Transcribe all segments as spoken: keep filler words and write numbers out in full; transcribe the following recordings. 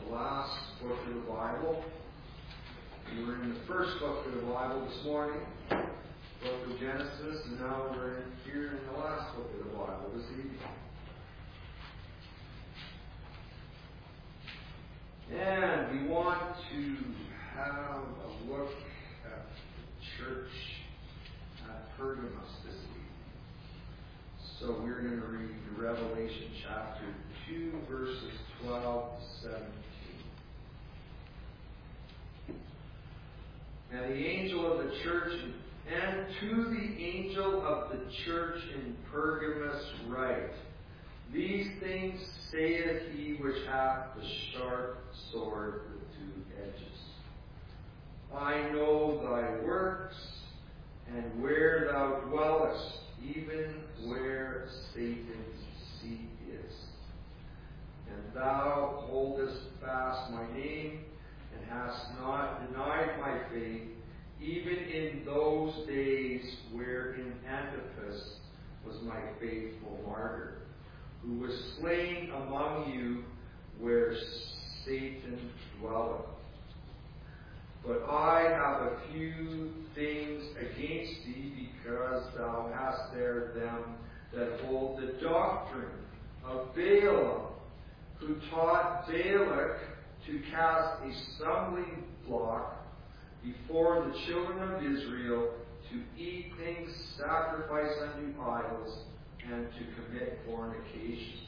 the last book of the Bible. We were in the first book of the Bible this morning, book of Genesis, and now we're in, here in the last book of the Bible this evening. And we want to have a look at the church at Pergamos this evening. So we're going to read Revelation chapter two, verses twelve to seventeen. And the angel of the church, and to the angel of the church in Pergamos write, these things saith he which hath the sharp sword with two edges. I know thy works, and where thou dwellest, even where Satan's seat is. And thou holdest fast my name, and hast not denied my faith, even in those days wherein Antipas was my faithful martyr, who was slain among you where Satan dwelleth. But I have a few things against thee, because thou hast there them that hold the doctrine of Balaam, who taught Balak to cast a stumbling block before the children of Israel, to eat things sacrificed unto idols, and to commit fornication.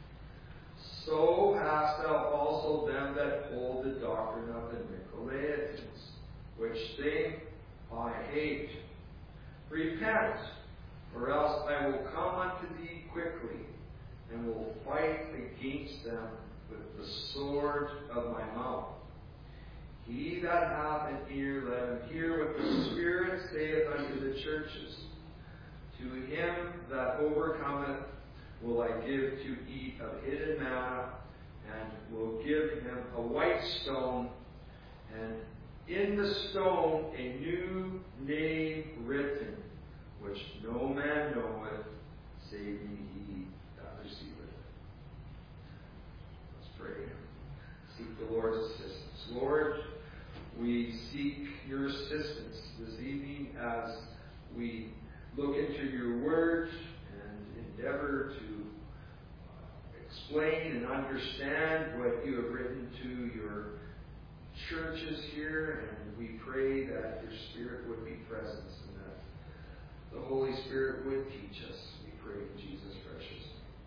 So hast thou also them that hold the doctrine of the Nicolaitans, which thing I hate. Repent, or else I will come unto thee quickly, and will fight against them with the sword of my mouth. He that hath an ear, let him hear what the Spirit saith unto the churches. To him that overcometh will I give to eat of hidden manna, and will give him a white stone, and in the stone a new name written, which no man knoweth, save he that receiveth it. Let's pray. Seek the Lord's assistance. Lord, we seek your assistance this evening as we look into your word and endeavor to explain and understand what you have written to your churches here, and we pray that your Spirit would be present and that the Holy Spirit would teach us. We pray in Jesus' precious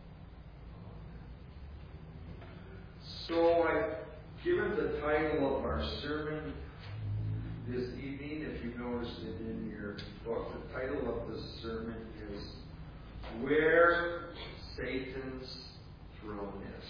name. So I've given the title of our sermon this evening, if you've noticed it in your book. The title of the sermon is Where Satan's Throne Is.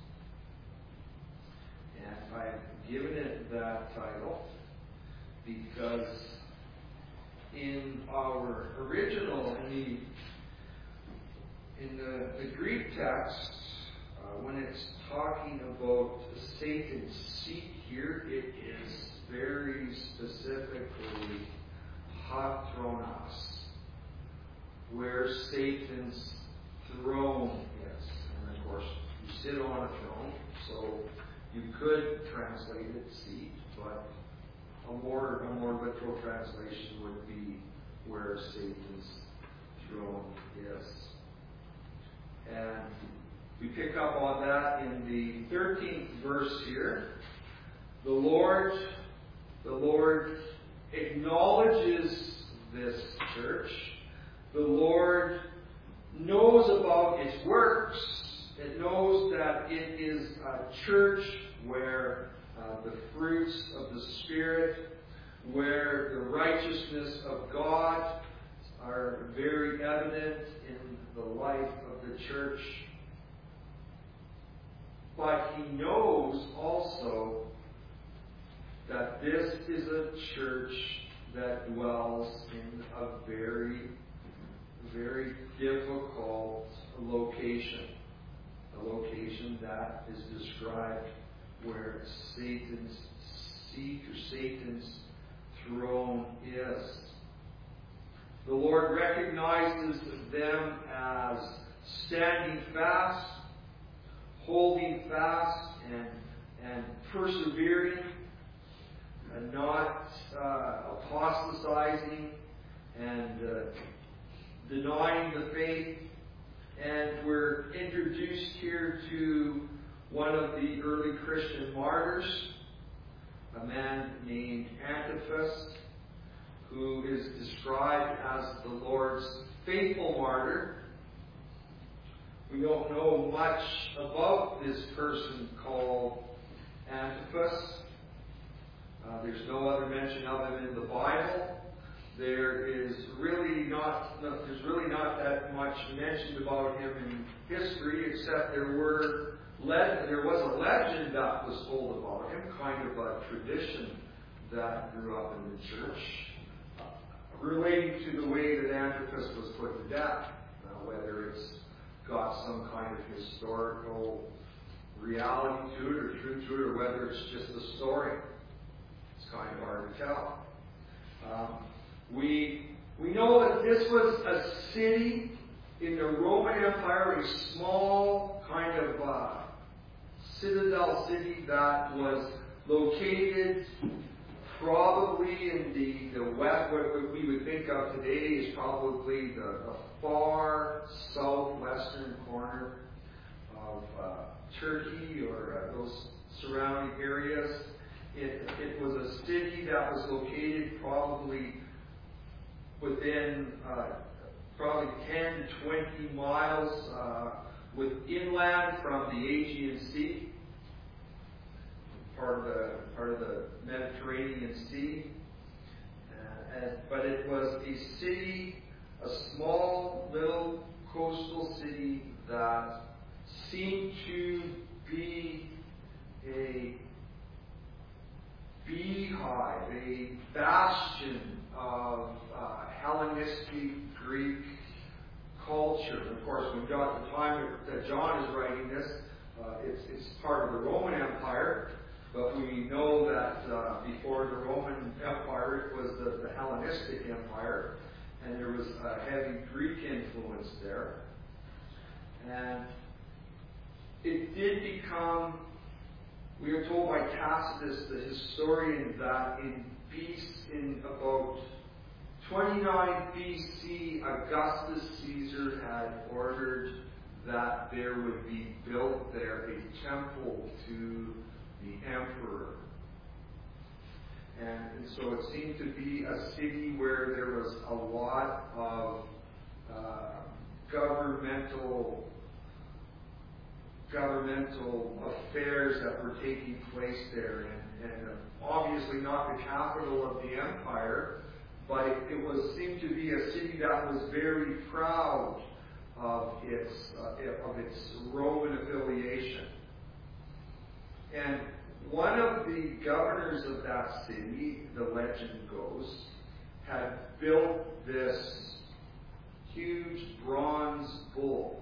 And I've given it that title because in our original, in the, in the, the Greek text, uh, when it's talking about Satan's seat here, it is very specifically Hatronos, where Satan's throne is. And of course, you sit on a throne, so you could translate it seat, but a more a more literal translation would be where Satan's throne is. And we pick up on that in the thirteenth verse here. The Lord, the Lord acknowledges this church. The Lord knows about its works. It knows that it is a church where uh, the fruits of the Spirit, where the righteousness of God are very evident in the life of the church. But he knows also that this is a church that dwells in a very, very difficult location. A location that is described where Satan's seat or Satan's throne is. The Lord recognizes them as standing fast, holding fast, and, and persevering, and not uh, apostatizing, and uh, denying the faith. And we're introduced here to one of the early Christian martyrs, a man named Antipas, who is described as the Lord's faithful martyr. We don't know much about this person called Antipas. Uh, there's no other mention of him in the Bible. There is really not, no, there's really not that much mentioned about him in history, except there were le- there was a legend that was told about him, kind of a tradition that grew up in the church, uh, relating to the way that Antipas was put to death, uh, whether it's got some kind of historical reality to it or truth to it, or whether it's just a story. It's kind of hard to tell. Um, we we know that this was a city in the Roman Empire, a small kind of uh, citadel city that was located probably in the, the west. What we would think of today is probably the, the far southwestern corner of uh, Turkey or uh, those surrounding areas. It, it was a city that was located probably within uh, probably ten to twenty miles uh, with inland from the Aegean Sea, part of the part of the Mediterranean Sea. Uh, and, but it was a city, a small little coastal city that seemed to be a beehive, a bastion of uh, Hellenistic Greek culture. Of course, when John, the time that John is writing this, uh, it's, it's part of the Roman Empire, but we know that uh, before the Roman Empire, it was the, the Hellenistic Empire, and there was a heavy Greek influence there. And it did become, we are told by Tacitus, the historian, that in B C, in about twenty-nine B C, Augustus Caesar had ordered that there would be built there a temple to the emperor. And, and so it seemed to be a city where there was a lot of uh, governmental governmental affairs that were taking place there, and, and obviously not the capital of the empire, but it, it was seemed to be a city that was very proud of its uh, of its Roman affiliation. And one of the governors of that city, the legend goes, had built this huge bronze bull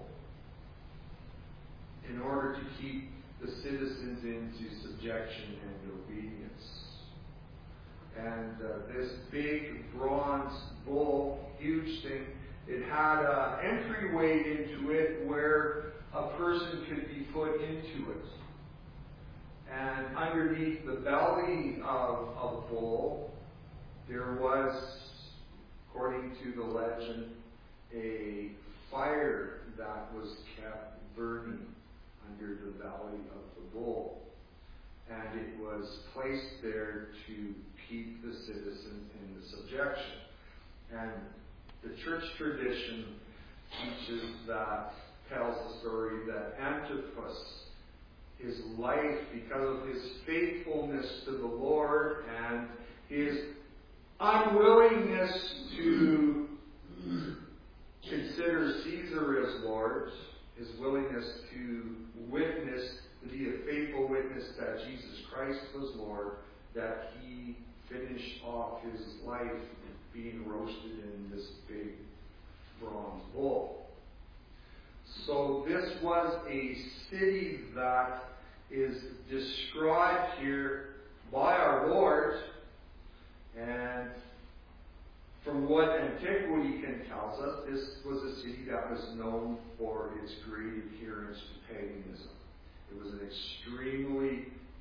in order to keep the citizens into subjection and obedience. And uh, this big bronze bull, huge thing, it had an entryway into it where a person could be put into it. And underneath the belly of, of the bull, there was, according to the legend, a fire that was kept burning under the belly of the bull. And it was placed there to keep the citizens in the subjection. And the church tradition teaches that, tells the story that Antipas, his life, because of his faithfulness to the Lord and his unwillingness to consider Caesar as Lord, his willingness to witness, to be a faithful witness that Jesus Christ was Lord, that he finished off his life being roasted in this big bronze bull. So this was a city that is described here by our Lord, and from what antiquity can tell us, this was a city that was known for its great adherence to paganism. It was an extremely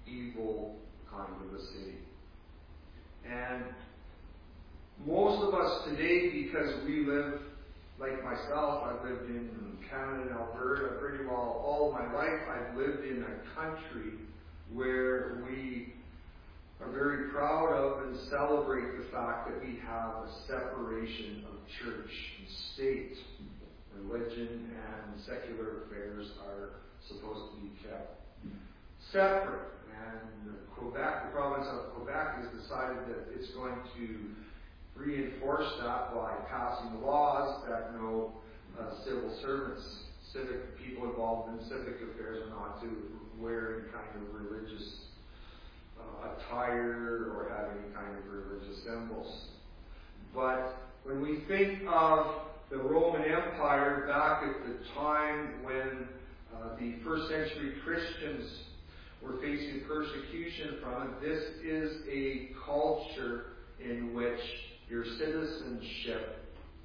evil kind of a city. And most of us today, because we live, like myself, I've lived in Canada and Alberta pretty well all my life. I've lived in a country where we are very proud of and celebrate the fact that we have a separation of church and state. Religion and secular affairs are supposed to be kept separate. And Quebec, the province of Quebec, has decided that it's going to reinforce that by passing laws that no uh, civil servants, civic people involved in civic affairs are not to wear any kind of religious uh, attire or have any kind of religious symbols. But when we think of the Roman Empire back at the time when uh, the first century Christians were facing persecution from it, this is a culture in which your citizenship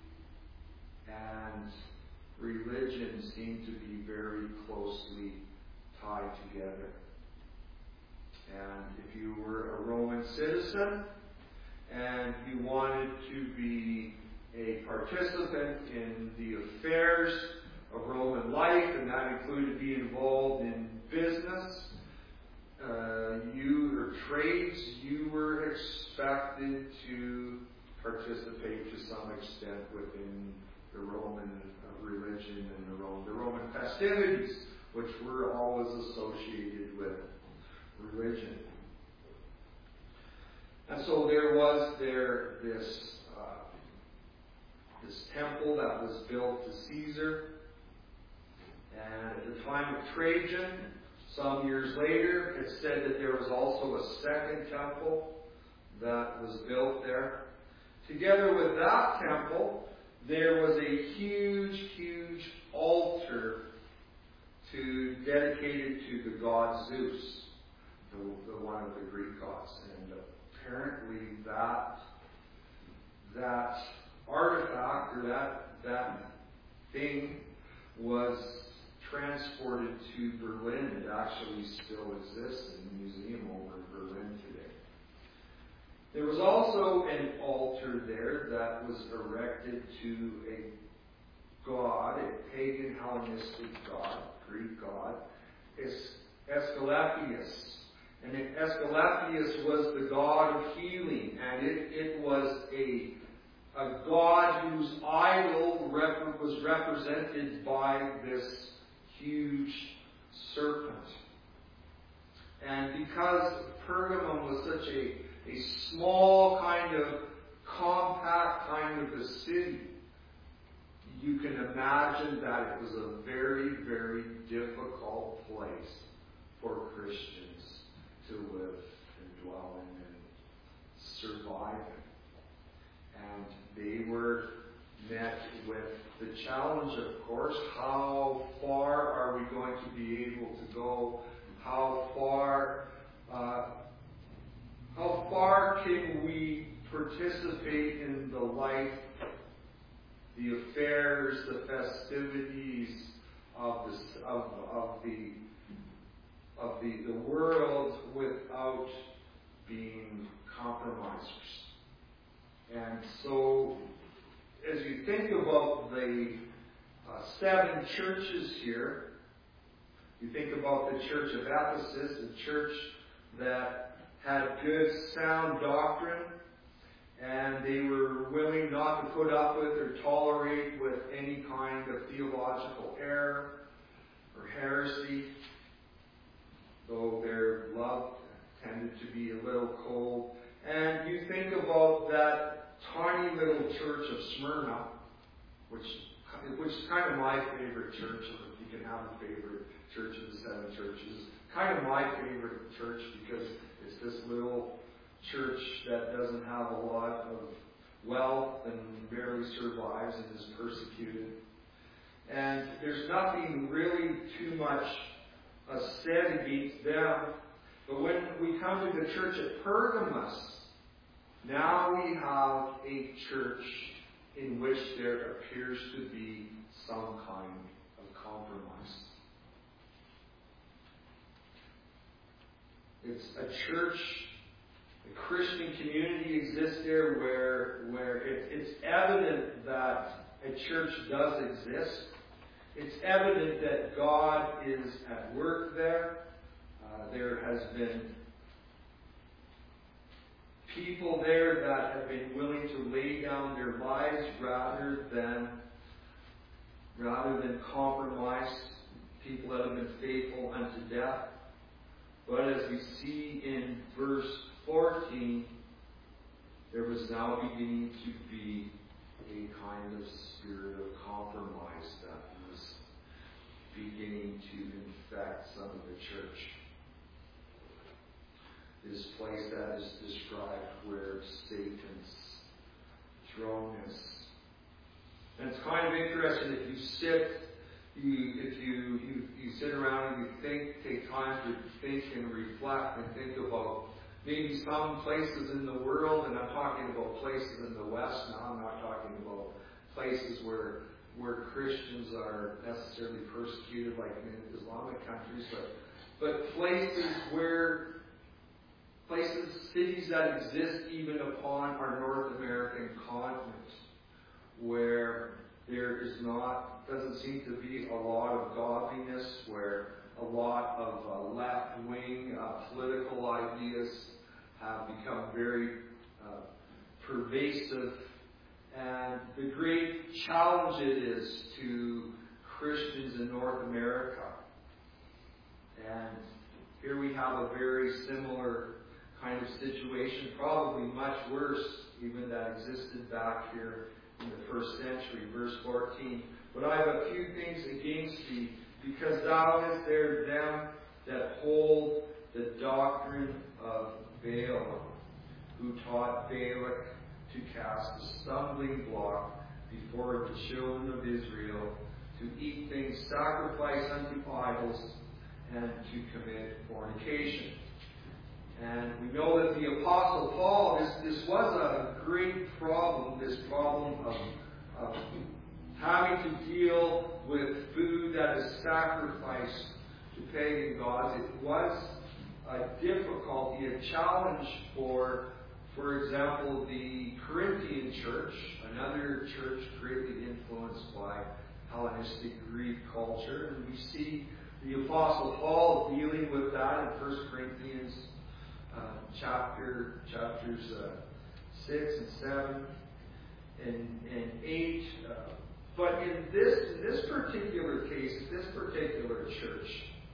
and religion seem to be very closely tied together. And if you were a Roman citizen and you wanted to be a participant in the affairs of Roman life, and that included being involved in business, uh, you or trades, you were expected to participate to some extent within the Roman uh, religion and the Roman, the Roman festivities, which were always associated with religion. And so there was there this uh, this temple that was built to Caesar, and at the time of Trajan, some years later, it said that there was also a second temple that was built there. Together with that temple, there was a huge, huge altar to dedicated to the god Zeus, the, the one of the Greek gods. And apparently that that artifact or that that thing was transported to Berlin. It actually still exists in the museum over in Berlin today. There was also an altar there that was erected to a god, a pagan Hellenistic god, Greek god, Aesculapius. And Aesculapius was the god of healing, and it, it was a, a god whose idol rep- was represented by this huge serpent. And because Pergamum was such a, a small kind of compact kind of a city, you can imagine that it was a very, very difficult place for Christians to live and dwell in and survive in. And they were met with the challenge, of course, how far are we going to be able to go? How far, uh, how far can we participate in the life, the affairs, the festivities of the of, of the of the, the world without being compromisers? And so, as you think about the uh, seven churches here, you think about the church of Ephesus, a church that had good, sound doctrine, and they were willing not to put up with or tolerate with any kind of theological error or heresy, though their love tended to be a little cold. And you think about that tiny little church of Smyrna, which, which is kind of my favorite church, if you can have a favorite church of the seven churches. Kind of my favorite church because it's this little church that doesn't have a lot of wealth and barely survives and is persecuted. And there's nothing really too much uh, said against them. But when we come to the church at Pergamos, now we have a church in which there appears to be some kind of compromise. it's a church, a Christian community exists there where, where it, it's evident that a church does exist. It's evident that God is at work there. Uh, there has been people there that have been willing to lay down their lives rather than rather than compromise. People that have been faithful unto death. But as we see in verse fourteen, there was now beginning to be a kind of spirit of compromise that was beginning to infect some of the church. This place that is described where Satan's throne is. And it's kind of interesting if you sit, you if you, you, you sit around and you think, take time to think and reflect and think about maybe some places in the world, and I'm talking about places in the West now, I'm not talking about places where where Christians are necessarily persecuted like in Islamic countries, but but places where places, cities that exist even upon our North American continent, where there is not, doesn't seem to be a lot of godliness, where a lot of uh, left-wing uh, political ideas have become very uh, pervasive. And the great challenge it is to Christians in North America. And here we have a very similar kind of situation, probably much worse even that existed back here in the first century. Verse fourteen, but I have a few things against thee, because thou hast there them that hold the doctrine of Balaam, who taught Balak to cast a stumbling block before the children of Israel, to eat things sacrificed unto idols, and to commit fornication. And we know that the Apostle Paul, this, this was a great problem, this problem of, of having to deal with food that is sacrificed to pagan gods. It was a difficulty, a challenge for, for example, the Corinthian church, another church greatly influenced by Hellenistic Greek culture. And we see the Apostle Paul dealing with that in First Corinthians uh, chapter chapters uh, six and seven and, and eight. Uh, but in this in this particular case, this particular church,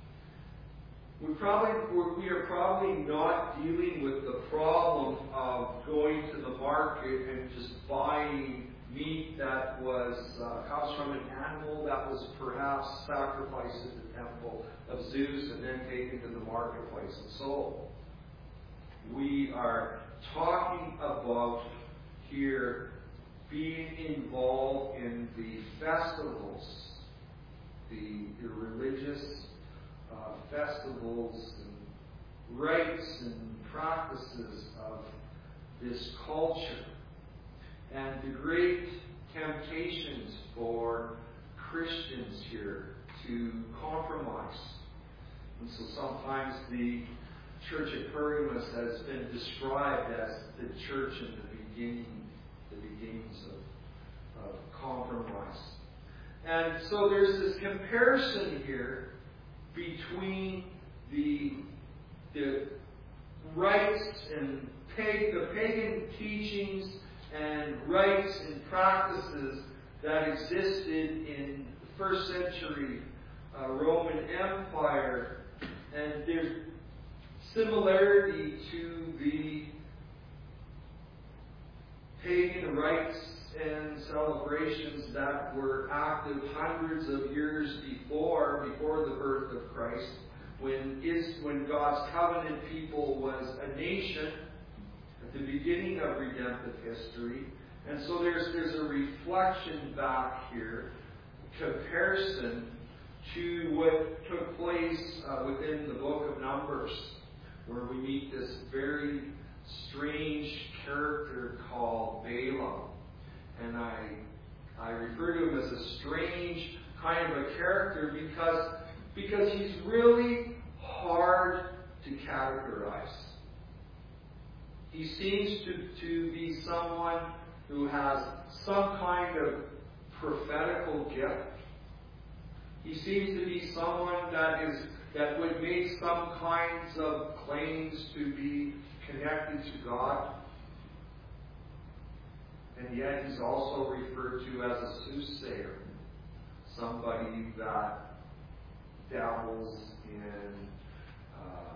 we probably we are probably not dealing with the problem of going to the market and just buying meat that was uh, comes from an animal that was perhaps sacrificed at the temple of Zeus and then taken to the marketplace and sold. We are talking about here being involved in the festivals, the, the religious uh, festivals and rites and practices of this culture. And the great temptations for Christians here to compromise. And so sometimes the church at Pergamos has been described as the church in the beginning, the beginnings of, of compromise. And so there's this comparison here between the, the rites and pag- the pagan teachings and rites and practices that existed in the first century uh, Roman Empire. And there's similarity to the pagan rites and celebrations that were active hundreds of years before, before the birth of Christ, when is when God's covenant people was a nation at the beginning of redemptive history. And so there's there's a reflection back here, comparison to what took place uh, within the book of Numbers, where we meet this very strange character called Balaam. And I I refer to him as a strange kind of a character because, because he's really hard to categorize. He seems to, to be someone who has some kind of prophetical gift. He seems to be someone that is that would make some kinds of claims to be connected to God. And yet he's also referred to as a soothsayer, somebody that dabbles in uh,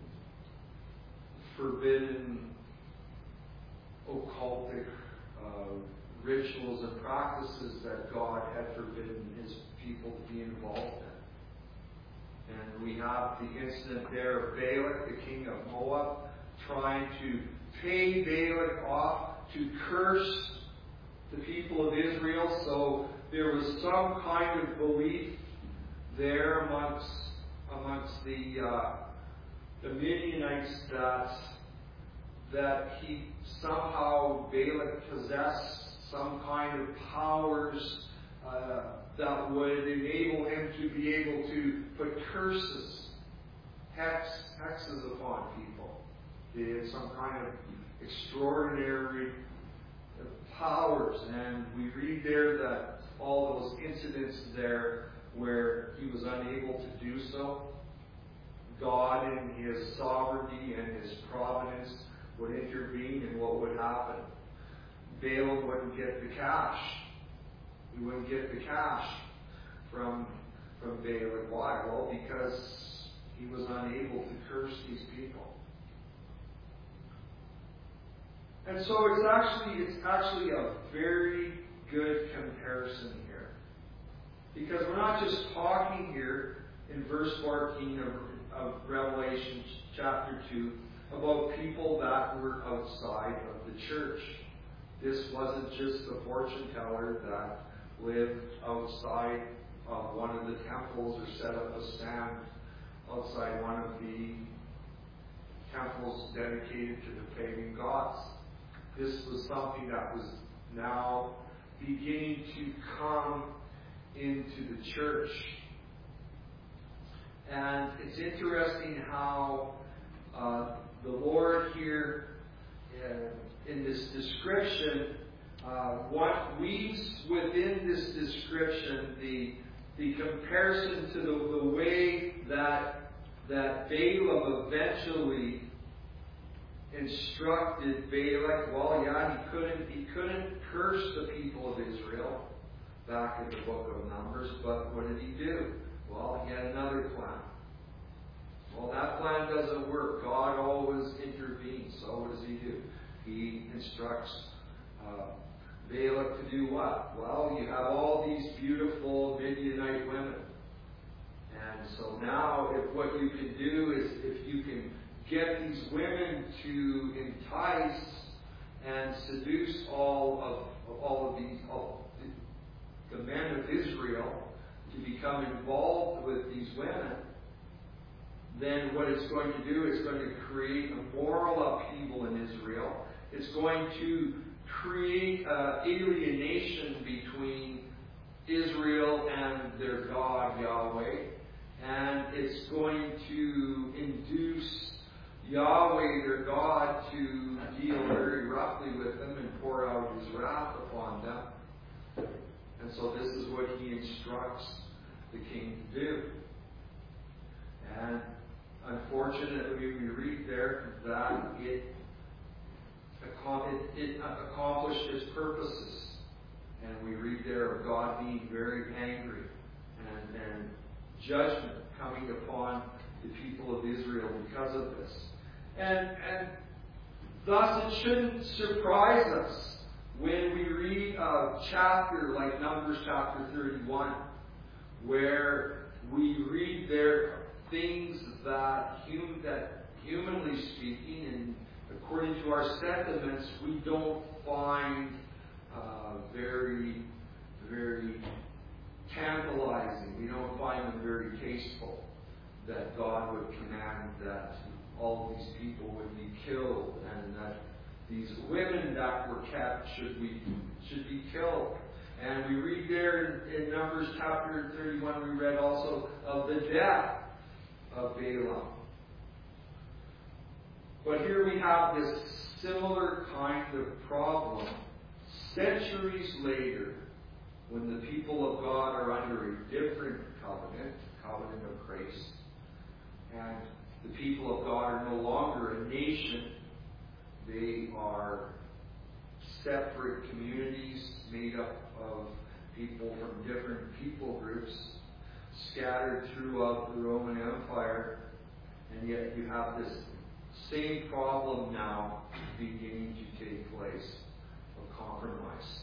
forbidden occultic uh, rituals and practices that God had forbidden his people to be involved in. And we have the incident there of Balak, the king of Moab, trying to pay Balak off to curse the people of Israel. So there was some kind of belief there amongst amongst the uh, the Midianites that that he somehow Balak possessed some kind of powers uh, that would enable him to be able to put curses, hex, hexes upon people. He had some kind of extraordinary powers, and we read there that all those incidents there where he was unable to do so, God in his sovereignty and his providence would intervene, and what would happen? Balaam wouldn't get the cash. He wouldn't get the cash from from Balak. Why? Well, because he was unable to curse these people. And so it's actually it's actually a very good comparison here. Because we're not just talking here in verse fourteen of, of Revelation chapter two about people that were outside of the church. This wasn't just a fortune teller that lived outside of one of the temples or set up a stand outside one of the temples dedicated to the pagan gods. This was something that was now beginning to come into the church. And it's interesting how uh, the Lord here uh, in this description, uh, what weaves within this description the the comparison to the, the way that that Balaam eventually instructed Balak. Well, yeah, he couldn't he couldn't curse the people of Israel back in the book of Numbers, but what did he do? Well, he had another plan. Well, that plan doesn't work. God always intervenes. So what does he do? He instructs uh, Balak to do what? Well, you have all these beautiful Midianite women. And so now if what you can do is if you can get these women to entice and seduce all of, of all of these all the, the men of Israel to become involved with these women, then what it's going to do is going to create a moral upheaval in Israel. It's going to create uh, alienation between Israel and their God, Yahweh. And it's going to induce Yahweh, their God, to deal very roughly with them and pour out his wrath upon them. And so this is what he instructs the king to do. And unfortunately, we read there that it, it, it accomplished its purposes. And we read there of God being very angry and, and judgment coming upon the people of Israel because of this. And, and thus it shouldn't surprise us when we read a chapter like Numbers chapter thirty-one, where we read there things that, hum, that humanly speaking and according to our sentiments, we don't find uh, very, very tantalizing. We don't find them very tasteful. That God would command that all these people would be killed and that these women that were kept should be, should be killed. And we read there in, in Numbers chapter thirty-one, we read also of the death of Balaam. But here we have this similar kind of problem centuries later, when the people of God are under a different covenant, the covenant of grace, and the people of God are no longer a nation. They are separate communities made up of people from different people groups scattered throughout the Roman Empire, and yet you have this same problem now beginning to take place of compromise.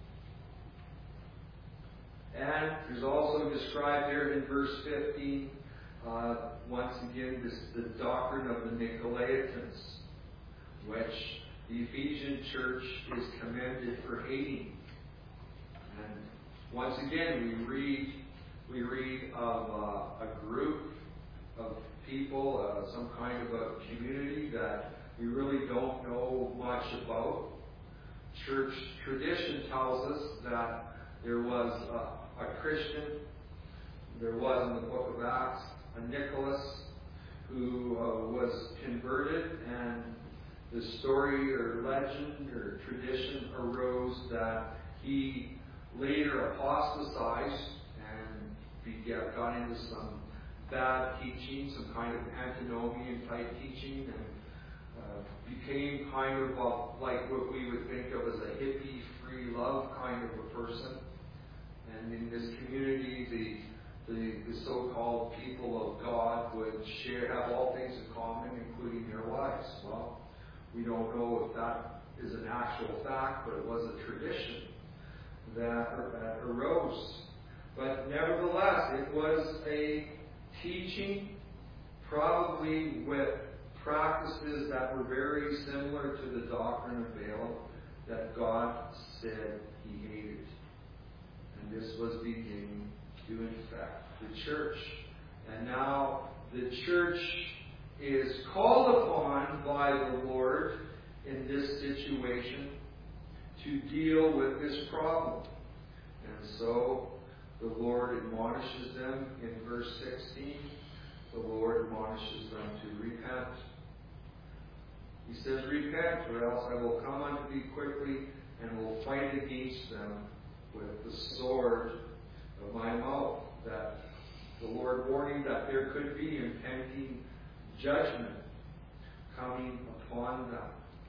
And there's also described here in verse fifteen, uh, once again, this the doctrine of the Nicolaitans, which the Ephesian church is commended for hating. And once again, we read we read of uh, a group of people, uh, some kind of a community that we really don't know much about. Church tradition tells us that there was a, a Christian, there was in the book of Acts, a Nicholas, who uh, was converted, and the story or legend or tradition arose that he later apostatized and began, got into some bad teaching, some kind of antinomian type teaching, and uh, became kind of a, like what we would think of as a hippie, free love kind of a person. And in this community, the, the, the so-called people of God would share, have all things in common, including their wives. Well, we don't know if that is an actual fact, but it was a tradition that, that arose. But nevertheless, it was a teaching, probably with practices that were very similar to the doctrine of Balaam, that God said He hated. And this was beginning to infect the church. And now the church is called upon by the Lord in this situation to deal with this problem. And so the Lord admonishes them in verse sixteen. The Lord admonishes them to repent. He says, repent, or else I will come unto thee quickly and will fight against them with the sword of my mouth. That the Lord warning that there could be impending judgment coming upon them.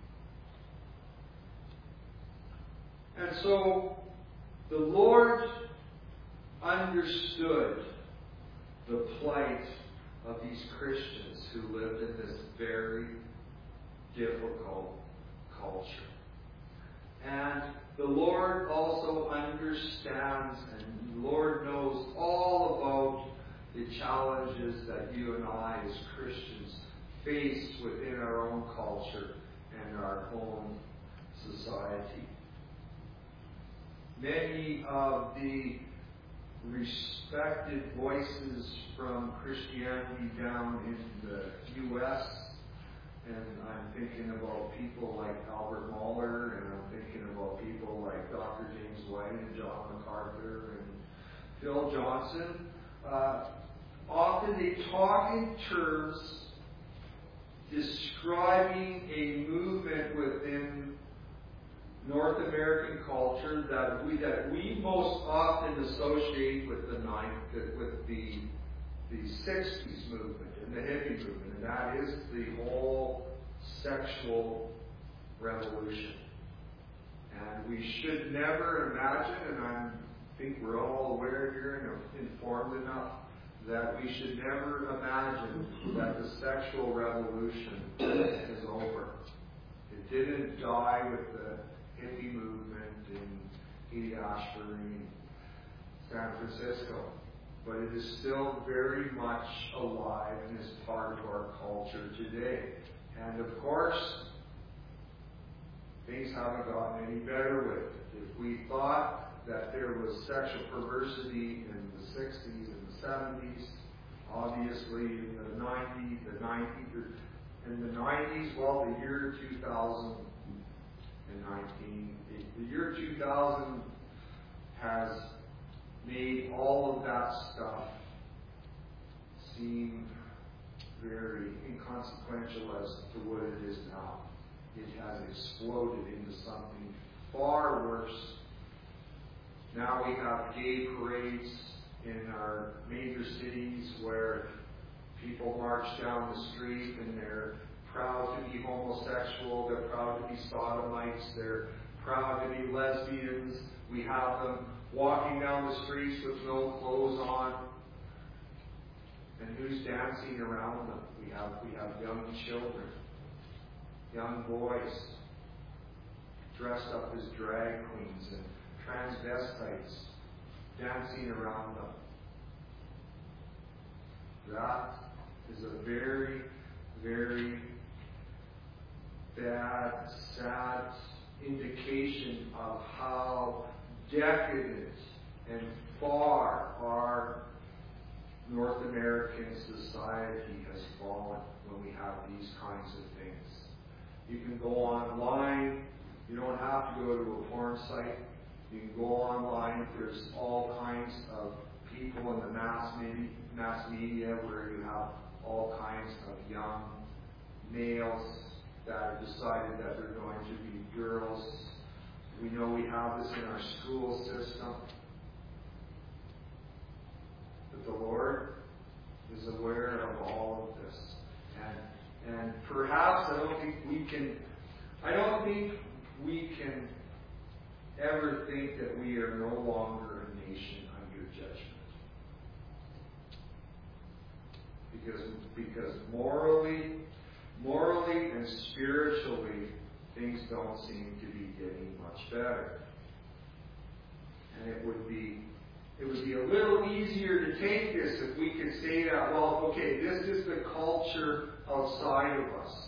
And so the Lord understood the plight of these Christians who lived in this very difficult culture. And the Lord also understands, and the Lord knows all about the challenges that you and I as Christians face within our own culture and our own society. Many of the respected voices from Christianity down in the U S, and I'm thinking about people like Albert Mohler, and I'm thinking about people like Doctor James White and John MacArthur and Phil Johnson. Uh, often they talk in terms describing a movement within North American culture that we that we most often associate with the ninth, with the the sixties movement and the hippie movement, and that is the whole sexual revolution. And we should never imagine, and I think we're all aware here and informed enough, that we should never imagine that the sexual revolution is over. It didn't die with the hippie movement in Haight-Ashbury, San Francisco, but it is still very much alive and is part of our culture today. And of course, things haven't gotten any better with it. If we thought that there was sexual perversity in the sixties and the seventies, obviously in the nineties, the nineties, in the nineties, well, the year two thousand nineteen, the year two thousand has made all of that stuff seem very inconsequential as to what it is now. It has exploded into something far worse. Now we have gay parades in our major cities where people march down the street and they're proud to be homosexual, they're proud to be sodomites, they're proud to be lesbians. We have them walking down the streets with no clothes on. And who's dancing around them? We have we have young children, young boys dressed up as drag queens and transvestites dancing around them. That is a very, very bad, sad indication of how decadent and far our North American society has fallen when we have these kinds of things. You can go online. You don't have to go to a porn site. You can go online. There's all kinds of people in the mass media, mass media where you have all kinds of young males that have decided that they're going to be girls. We know we have this in our school system. But the Lord is aware of all of this. And and perhaps I don't think we can I don't think we can ever think that we are no longer a nation under judgment. Because because morally morally and spiritually things don't seem to be getting much better. And it would be It would be a little easier to take this if we could say that, well, okay, this is the culture outside of us.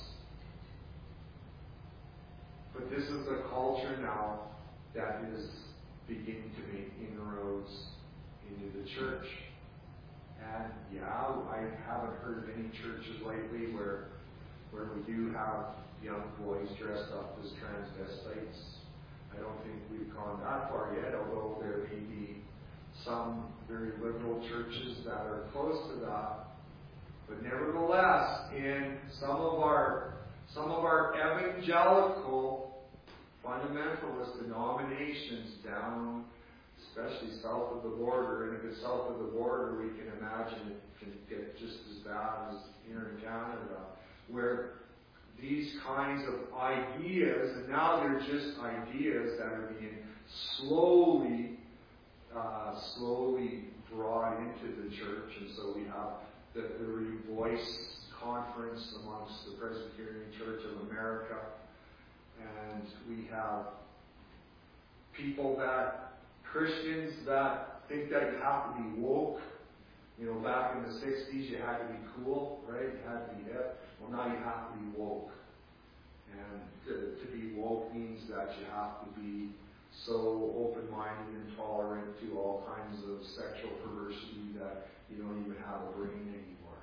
But this is the culture now that is beginning to make inroads into the church. And yeah, I haven't heard of any churches lately where where we do have young boys dressed up as transvestites. I don't think we've gone that far yet, although there may be some very liberal churches that are close to that. But nevertheless, in some of our some of our evangelical fundamentalist denominations down, especially south of the border, and if it's south of the border, we can imagine it can get just as bad as here in Canada, where these kinds of ideas, and now they're just ideas that are being slowly Uh, slowly brought into the church, and so we have the, the Revoice Conference amongst the Presbyterian Church of America, and we have people that, Christians that think that you have to be woke. You know, back in the sixties you had to be cool, right? You had to be hip. Well, now you have to be woke. And to, to be woke means that you have to be so open-minded and tolerant to all kinds of sexual perversity that you don't even have a brain anymore.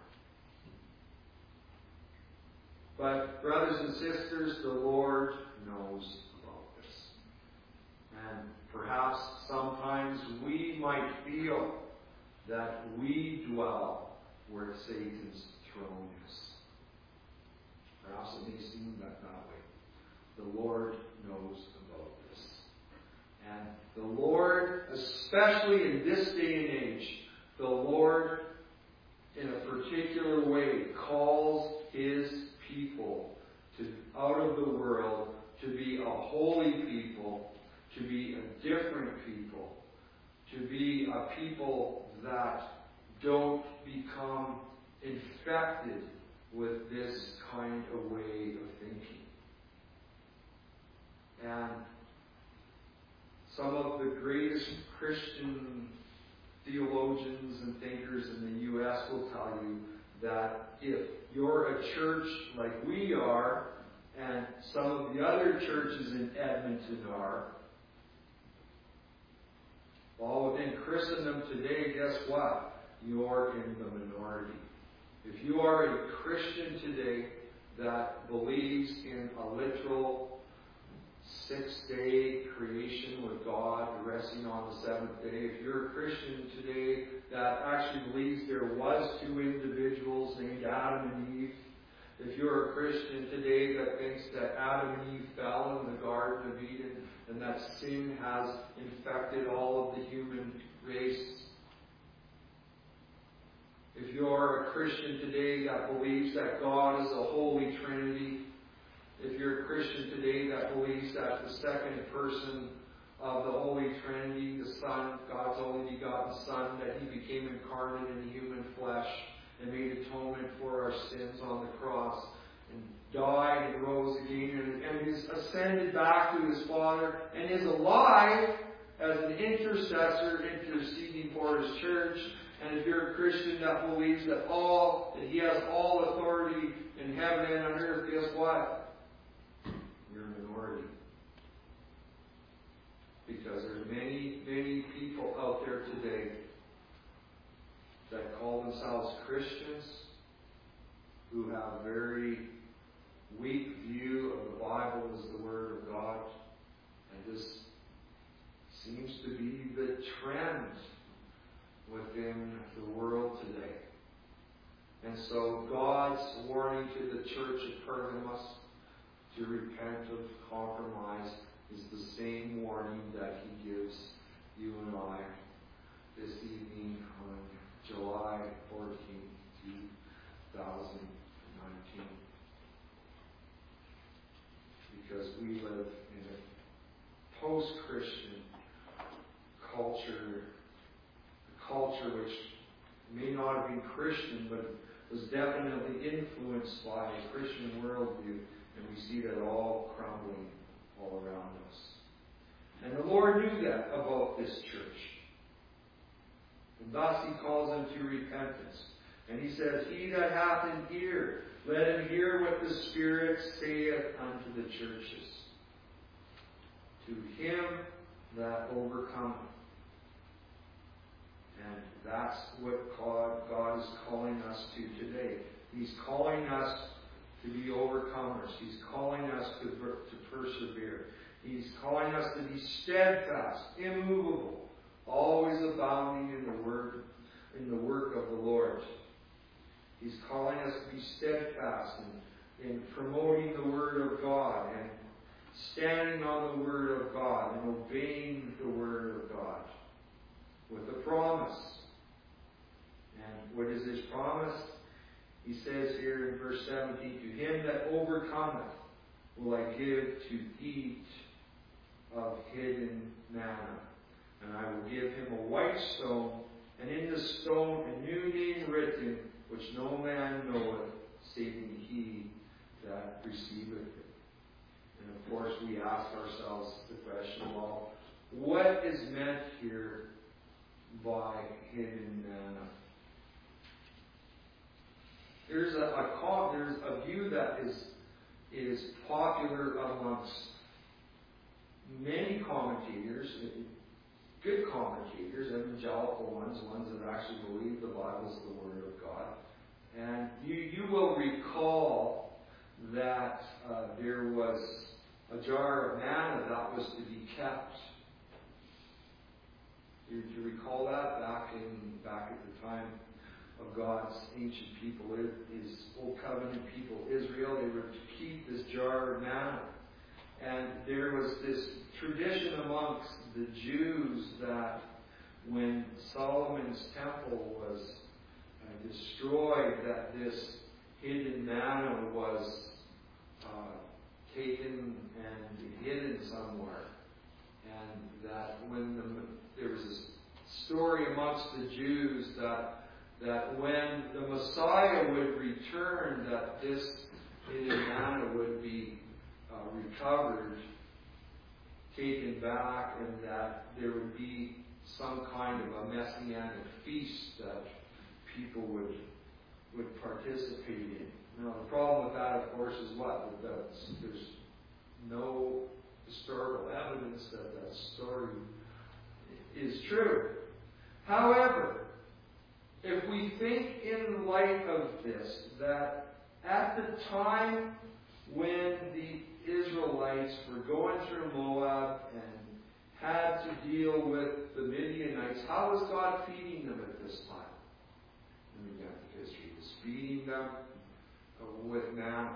But, brothers and sisters, the Lord knows about this. And perhaps sometimes we might feel that we dwell where Satan's throne is. Perhaps it may seem that that way. The Lord knows about this. And the Lord, especially in this day and age, the Lord, in a particular way, calls His people to out of the world to be a holy people, to be a different people, to be a people that don't become infected with this kind of way of thinking. And some of the greatest Christian theologians and thinkers in the U S will tell you that if you're a church like we are, and some of the other churches in Edmonton are, well, within Christendom today, guess what? You're in the minority. If you are a Christian today that believes in a literal six-day creation with God resting on the seventh day. If you're a Christian today that actually believes there was two individuals named Adam and Eve, if you're a Christian today that thinks that Adam and Eve fell in the Garden of Eden and that sin has infected all of the human race, if you're a Christian today that believes that God is a Holy Trinity, if you're a Christian today that believes that the second person of the Holy Trinity, the Son, God's only begotten Son, that He became incarnate in human flesh and made atonement for our sins on the cross, and died and rose again, and, and is ascended back to His Father, and is alive as an intercessor interceding for His church. And if you're a Christian that believes that all that He has all authority in heaven and on earth, guess what? You're a minority. Because there's many, many people out there today that call themselves Christians who have a very weak view of the Bible as the Word of God. And this seems to be the trend within the world today. And so God's warning to the church of Pergamos to repent of compromise is the same warning that He gives you and I this evening on July fourteenth, two thousand nineteen. Because we live in a post-Christian culture, a culture which may not have been Christian, but was definitely influenced by a Christian worldview, and we see that all crumbling all around us. And the Lord knew that about this church. And thus He calls them to repentance. And He says, He that hath an ear, let him hear what the Spirit saith unto the churches. To him that overcometh. And that's what God, God is calling us to today. He's calling us to be overcomers. He's calling us to, to persevere. He's calling us to be steadfast, immovable, always abounding in the word, in the work of the Lord. He's calling us to be steadfast in, in promoting the Word of God and standing on the Word of God and obeying the Word of God with a promise. And what is His promise? He says here in verse seventeen, to him that overcometh will I give to eat of hidden manna. And I will give him a white stone, and in the stone a new name written, which no man knoweth, saving he that receiveth it. And of course we ask ourselves the question, well, what is meant here by hidden manna? There's a, a there's a view that is is popular amongst many commentators, good commentators, evangelical ones, ones that actually believe the Bible is the Word of God. And you you will recall that uh, there was a jar of manna that was to be kept. Do you recall that back in back at the time of God's ancient people, His Old Covenant people, Israel? They were to keep this jar of manna. And there was this tradition amongst the Jews that when Solomon's temple was uh, destroyed, that this hidden manna was uh, taken and hidden somewhere. And that when the, there was a story amongst the Jews that that when the Messiah would return, that this hidden manna would be uh, recovered, taken back, and that there would be some kind of a messianic feast that people would would participate in. Now, the problem with that, of course, is what? That that's, there's no historical evidence that that story is true. However, if we think in light of this, that at the time when the Israelites Israelites were going through Moab and had to deal with the Midianites, how was God feeding them at this time? And we got the history. He was feeding them with manna.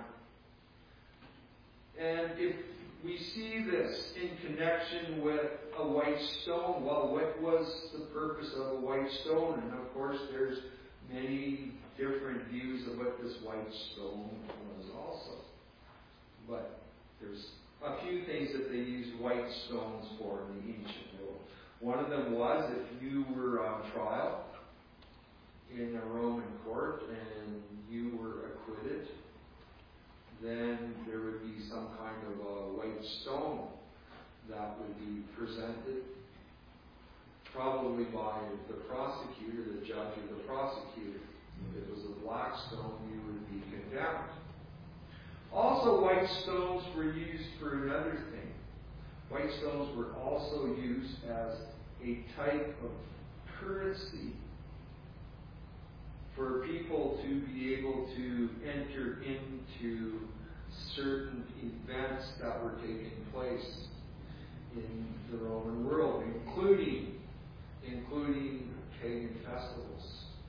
And if we see this in connection with a white stone, well, what was the purpose of a white stone? And of course, there's many different views of what this white stone was also. But there's a few things that they used white stones for in the ancient world. One of them was if you were on trial in a Roman court and you were acquitted, then there would be some kind of a white stone that would be presented, probably by the prosecutor, the judge, or the prosecutor. If it was a black stone, you would be condemned. Also, white stones were used for another thing. White stones were also used as a type of currency for people to be able to enter into certain events that were taking place in the Roman world, including, including pagan festivals.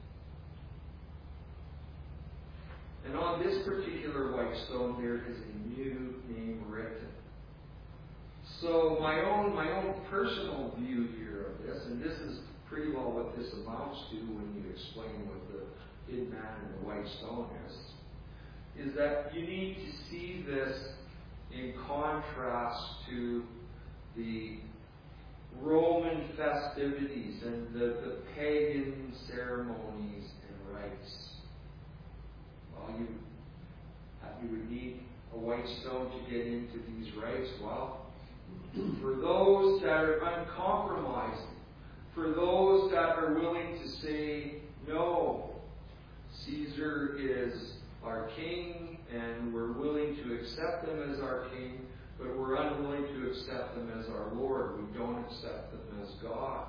And on this particular white stone, there is a new name written. So my own, my own personal view here of this, and this is pretty well what this amounts to when you explain what the hidden man and the white stone is, is that you need to see this in contrast to the Roman festivities and the, the pagan ceremonies and rites. Well, you, you would need a white stone to get into these rites. Well, for those that are uncompromising, for those that are willing to say, no, Caesar is our king, and we're willing to accept him as our king, but we're unwilling to accept him as our Lord. We don't accept him as God.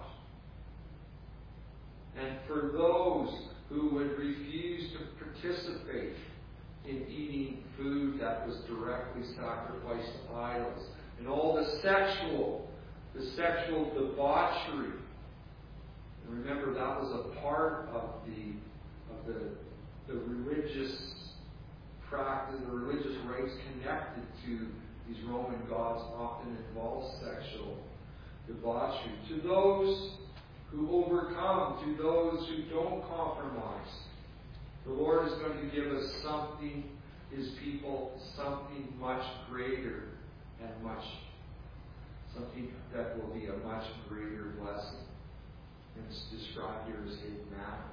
And for those who would refuse to participate in eating food that was directly sacrificed to idols, and all the sexual, the sexual debauchery. And remember, that was a part of the of the the religious practice, the religious rites connected to these Roman gods often involved sexual debauchery. To those who overcome, to those who don't compromise, the Lord is going to give us something, His people, something much greater and much, something that will be a much greater blessing. And it's described here as hidden manna.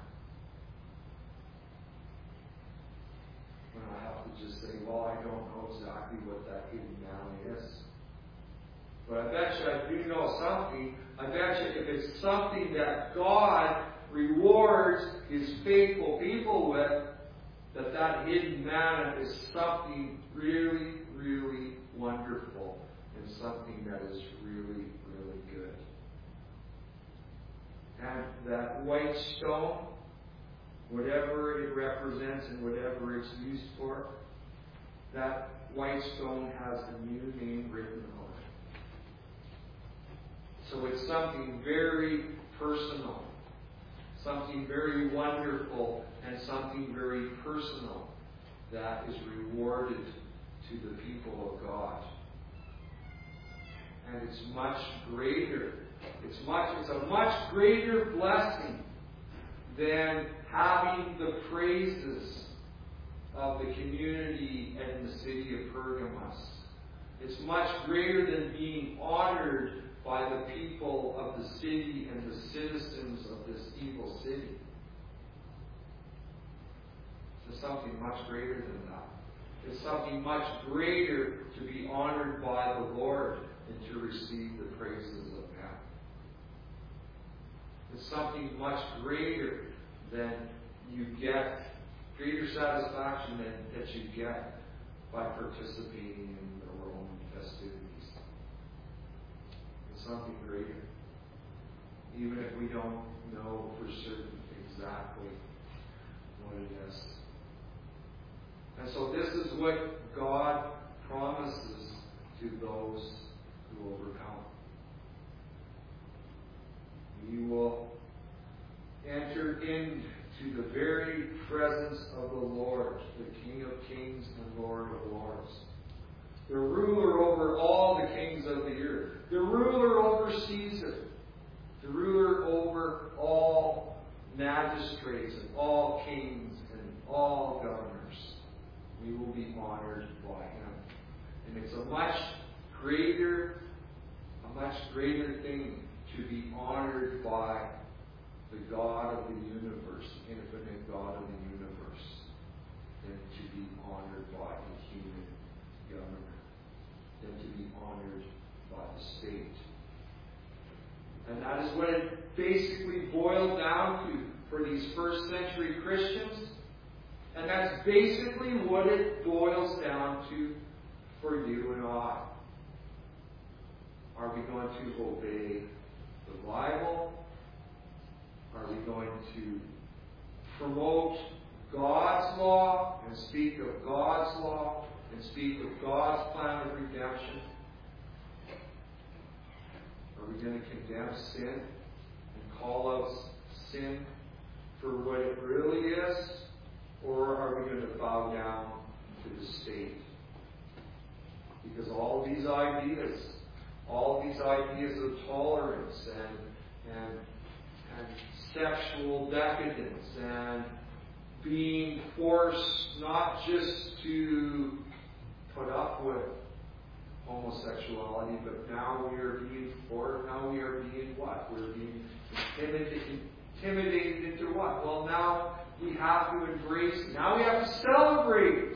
And I have to just say, well, I don't know exactly what that hidden manna is. But I bet you I do know something. I bet you if it's something that God rewards His faithful people with, that that hidden manna is something really, really wonderful and something that is really, really good. And that white stone, whatever it represents and whatever it's used for, that white stone has a new name written on it. So it's something very personal, something very wonderful, and something very personal that is rewarded to the people of God. And it's much greater. It's much. It's a much greater blessing than having the praises of the community and the city of Pergamos. It's much greater than being honored by the people of the city and the citizens of this evil city. It's something much greater than that. It's something much greater to be honored by the Lord and to receive the praises of man. It's something much greater than you get, greater satisfaction than that you get by participating in the Roman festivities. It's something greater, even if we don't know for certain exactly what it is. And so this is what God promises to those who overcome. We will enter into the very presence of the Lord, the King of Kings and Lord of Lords. The ruler over all the kings of the earth. The ruler over Caesar. The ruler over all magistrates and all kings and all governors. We will be honored by him. And it's a much greater, a much greater thing to be honored by the God of the universe, the infinite God of the universe, than to be honored by a human government, than to be honored by the state. And that is what it basically boiled down to for these first century Christians. And that's basically what it boils down to for you and I. Are we going to obey the Bible? Are we going to promote God's law and speak of God's law and speak of God's plan of redemption? Are we going to condemn sin and call out sin for what it really is? Or are we going to bow down to the state? Because all these ideas, all these ideas of tolerance and, and, and sexual decadence and being forced not just to put up with homosexuality, but now we are being for now we are being what? We're being intimidated, intimidated into what? Well, now we have to embrace, now we have to celebrate.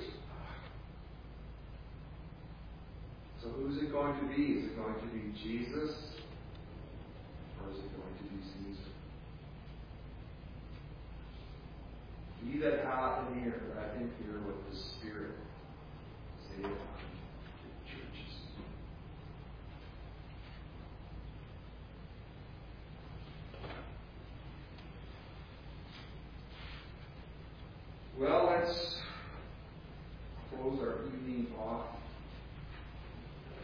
So who's it going to be? Is it going to be Jesus? Or is it going to be Caesar? He that hath an ear, let him hear what the Spirit saith unto the churches. Well, let's